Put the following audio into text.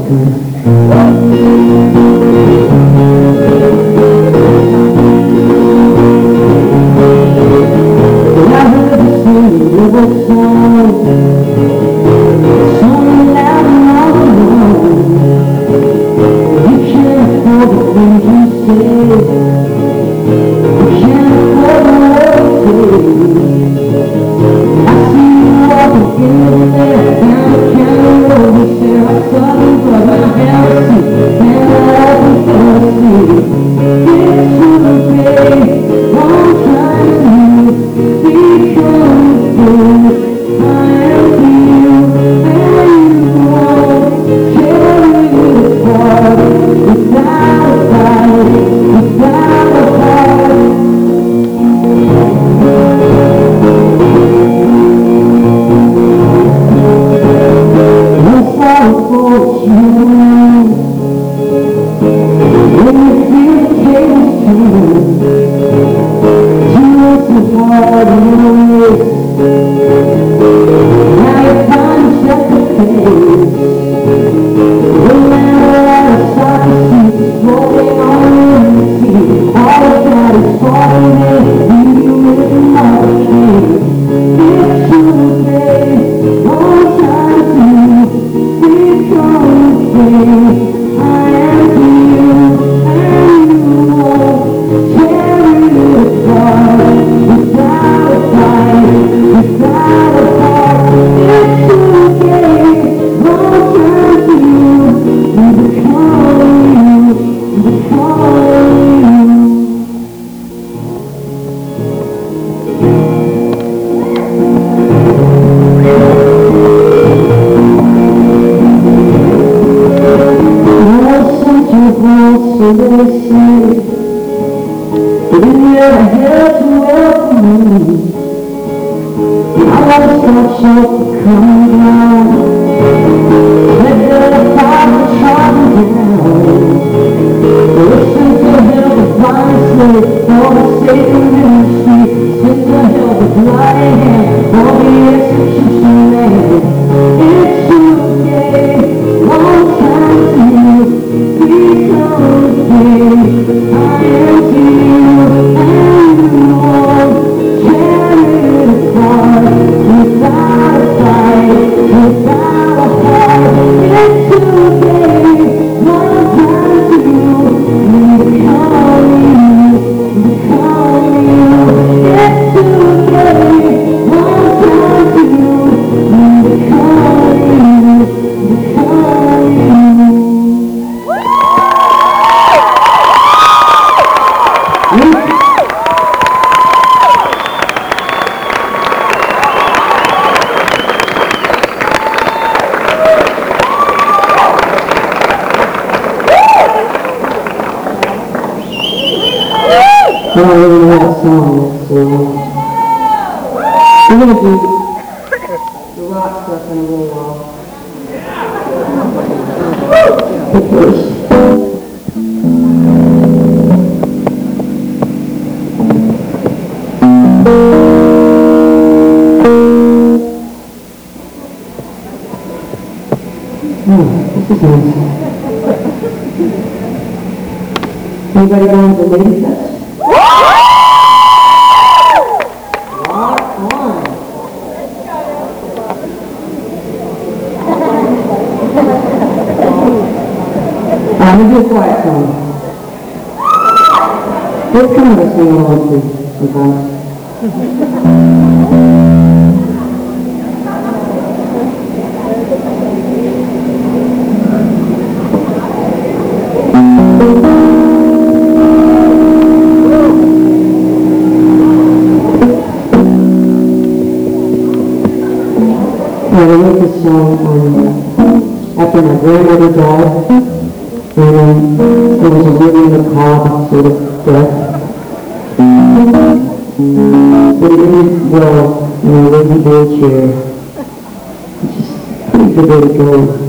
I don't really know that song, so we're going to do the rock stuff in a little while. But first, this is nice. Anybody going to the Lady Fest? I'm going to do a quiet song. What kind of a sing along to sometimes? I wrote this song after my grandmother died. And there was a living macabre sort of death. But it ended well in a lazy day chair. It's just a pretty good way to go.